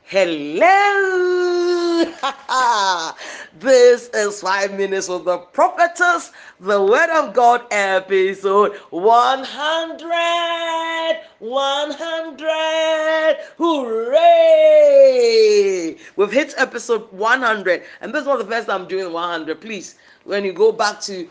Hello! This is 5 Minutes with the Prophetess, the Word of God episode 100. 100. Hooray! We've hit episode 100, and this is not the first time I'm doing 100. Please, when you go back to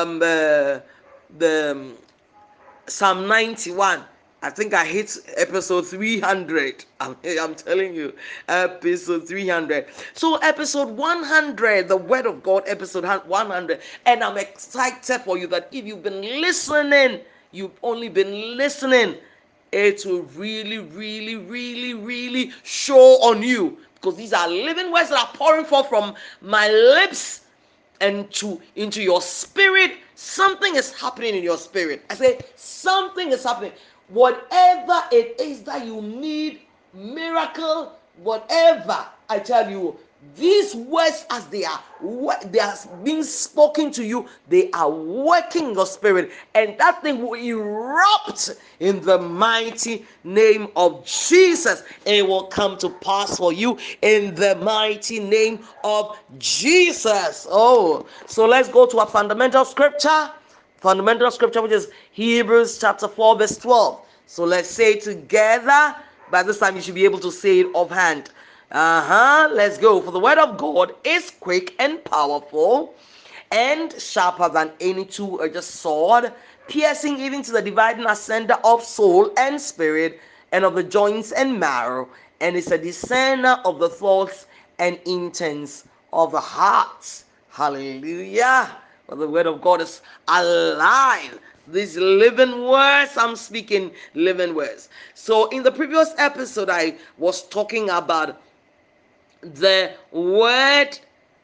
the Psalm 91. I think I hit episode 300. I'm telling you, episode 300. So, episode 100, the Word of God, episode 100. And I'm excited for you that if you've been listening, you've only been listening, it will really, really, really, really show on you. Because these are living words that are pouring forth from my lips and into your spirit. Something is happening in your spirit. I say something is happening. Whatever it is that you need, miracle, whatever, I tell you, these words, as they are being spoken to you, they are working in your spirit, and that thing will erupt in the mighty name of Jesus. It will come to pass for you in the mighty name of Jesus. Oh, so let's go to a fundamental scripture. Fundamental scripture, which is Hebrews chapter 4, verse 12. So let's say it together. By this time, you should be able to say it offhand. Let's go. For the word of God is quick and powerful and sharper than any two-edged sword, piercing even to the dividing asunder of soul and spirit, and of the joints and marrow, and is a discerner of the thoughts and intents of the heart. Hallelujah. For the word of God is alive. These living words, I'm speaking living words. So in the previous episode, I was talking about the word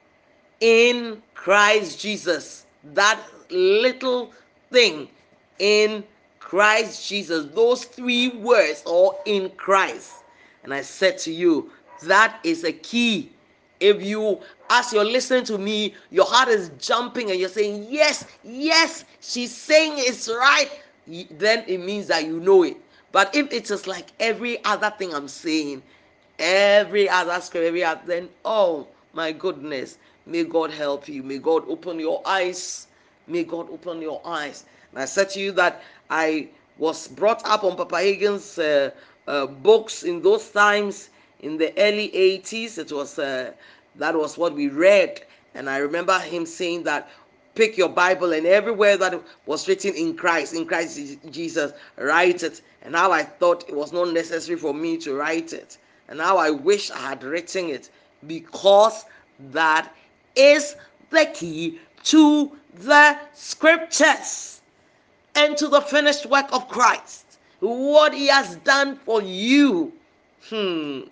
in Christ Jesus. That little thing in Christ Jesus. Those three words, or in Christ. And I said to you, that is a key. If you, as you're listening to me, your heart is jumping and you're saying, yes, yes, she's saying it's right, then it means that you know it. But if it is like every other thing I'm saying, every other script, then oh my goodness, may God help you. May God open your eyes. May God open your eyes. And I said to you that I was brought up on Papa Higgins' books in those times in the early 80s. It was that was what we read, and I remember him saying that pick your Bible, and everywhere that was written in Christ Jesus, write it. And now I thought it was not necessary for me to write it, and now I wish I had written it, because that is the key to the scriptures and to the finished work of Christ, what he has done for you. Hmm.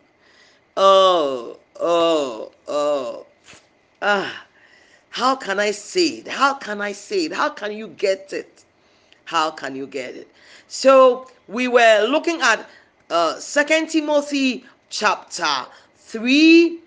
Oh, oh, oh. Ah. How can I say it? How can I say it? How can you get it? How can you get it? So we were looking at 2 Timothy chapter 3,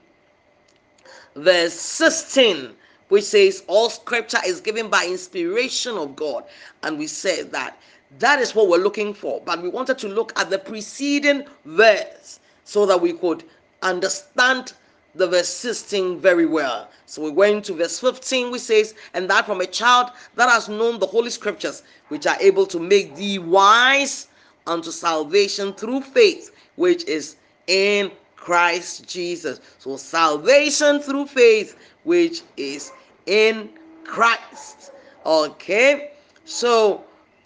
verse 16, which says all scripture is given by inspiration of God. And we said that that is what we're looking for, but we wanted to look at the preceding verse so that we could understand the verse 16 very well. So we went to verse 15, which says, and that from a child that has known the holy scriptures, which are able to make thee wise unto salvation through faith, which is in Christ Jesus. So salvation through faith, which is in Christ. Okay, so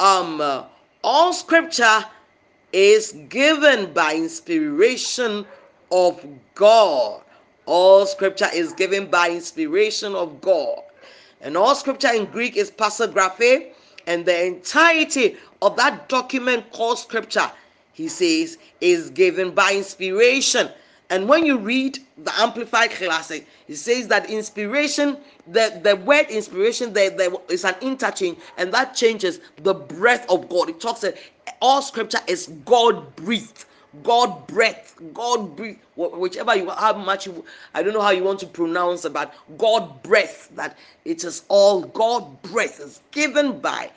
all scripture is given by inspiration of God. All scripture is given by inspiration of God. And all scripture in Greek is passagraphe, and the entirety of that document called scripture, he says, is given by inspiration. And when you read the Amplified Classic, it says that inspiration, the word inspiration, there is an interchange, and that changes the breath of God. It talks that all scripture is God breathed. God breath, God breathe, whichever you, how much you, I don't know how you want to pronounce it, but God breath, that it is all God breath, is given by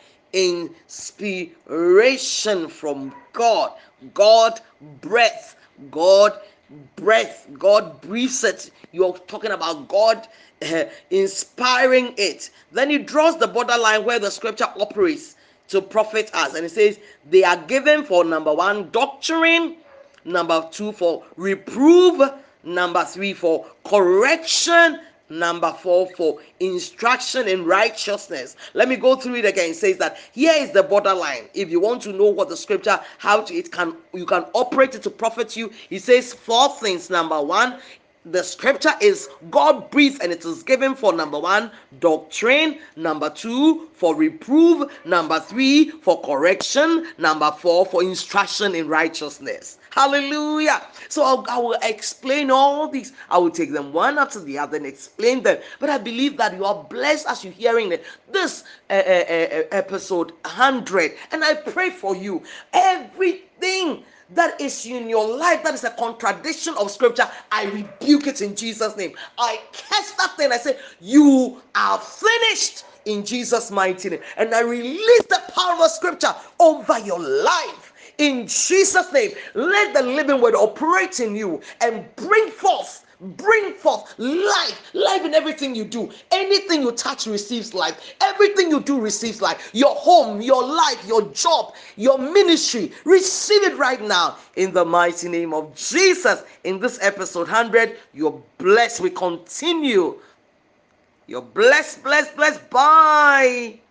inspiration from God. God breath, God breath. God breathes it. You're talking about God inspiring it. Then he draws the borderline where the scripture operates to profit us. And it says they are given for number one, doctrine, number two, for reproof, number three, for correction, number four, for instruction in righteousness. Let me go through it again. It says that here is the borderline. If you want to know what the scripture, how to, it can, you can operate it to profit you. It says four things. Number one, the scripture is God breathed and it is given for number one, doctrine, number two, for reproof, number three, for correction, number four, for instruction in righteousness. Hallelujah. So I will explain all these. I will take them one after the other and explain them. But I believe that you are blessed as you're hearing this episode 100. And I pray for you. Everything that is in your life that is a contradiction of scripture, I rebuke it in Jesus' name. I cast that thing. I say, you are finished in Jesus' mighty name. And I release the power of scripture over your life. In Jesus' name, let the living word operate in you and bring forth life in everything you do. Anything you touch receives life. Everything you do receives life. Your home, your life, your job, your ministry, receive it right now in the mighty name of Jesus. In this episode 100, you're blessed. We continue. You're blessed. Bye.